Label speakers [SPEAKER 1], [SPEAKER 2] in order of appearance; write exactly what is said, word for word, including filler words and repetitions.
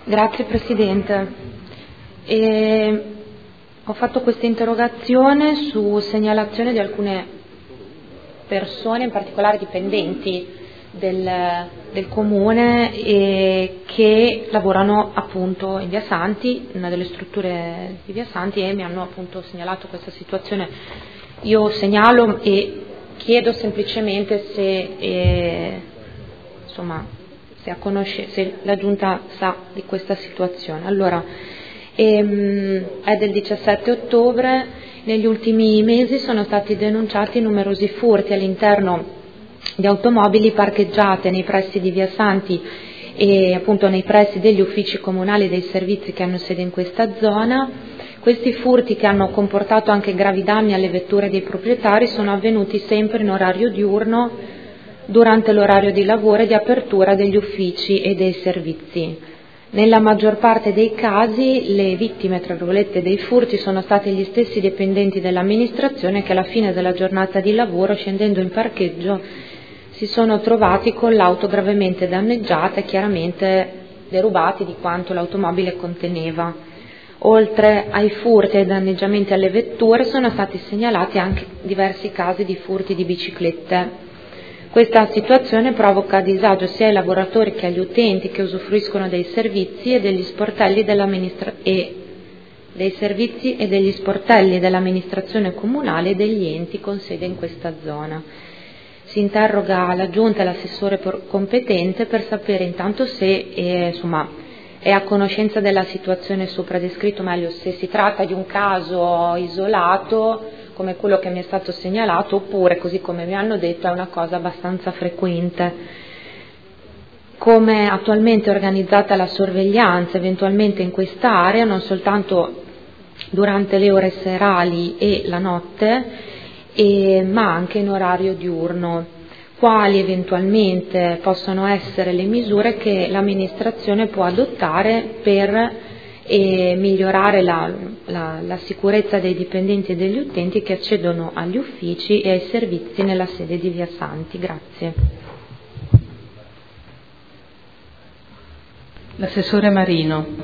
[SPEAKER 1] Grazie Presidente. E ho fatto questa interrogazione su segnalazione di alcune persone, in particolare dipendenti del, del Comune, e che lavorano appunto in Via Santi, in una delle strutture di Via Santi, e mi hanno appunto segnalato questa situazione. Io segnalo e chiedo semplicemente se, eh, insomma, se, a conosce, se la Giunta sa di questa situazione. Allora, ehm, è del diciassette ottobre, negli ultimi mesi sono stati denunciati numerosi furti all'interno di automobili parcheggiate nei pressi di Via Santi e appunto nei pressi degli uffici comunali dei servizi che hanno sede in questa zona. Questi furti, che hanno comportato anche gravi danni alle vetture dei proprietari, sono avvenuti sempre in orario diurno, durante l'orario di lavoro e di apertura degli uffici e dei servizi. Nella maggior parte dei casi le vittime, tra virgolette, dei furti sono stati gli stessi dipendenti dell'amministrazione che alla fine della giornata di lavoro, scendendo in parcheggio, si sono trovati con l'auto gravemente danneggiata e chiaramente derubati di quanto l'automobile conteneva. Oltre ai furti e ai danneggiamenti alle vetture sono stati segnalati anche diversi casi di furti di biciclette. Questa situazione provoca disagio sia ai lavoratori che agli utenti che usufruiscono dei servizi e degli sportelli dell'amministra- e dei servizi e degli sportelli dell'amministrazione comunale e degli enti con sede in questa zona. Si interroga la Giunta e l'assessore competente per sapere intanto se eh, insomma, è a conoscenza della situazione sopra descritto, meglio se si tratta di un caso isolato come quello che mi è stato segnalato, oppure, così come mi hanno detto, è una cosa abbastanza frequente. Come attualmente è organizzata la sorveglianza eventualmente in questa area, non soltanto durante le ore serali e la notte, e, ma anche in orario diurno. Quali eventualmente possono essere le misure che l'amministrazione può adottare per e migliorare la, la, la sicurezza dei dipendenti e degli utenti che accedono agli uffici e ai servizi nella sede di Via Santi. Grazie.
[SPEAKER 2] L'assessore Marino.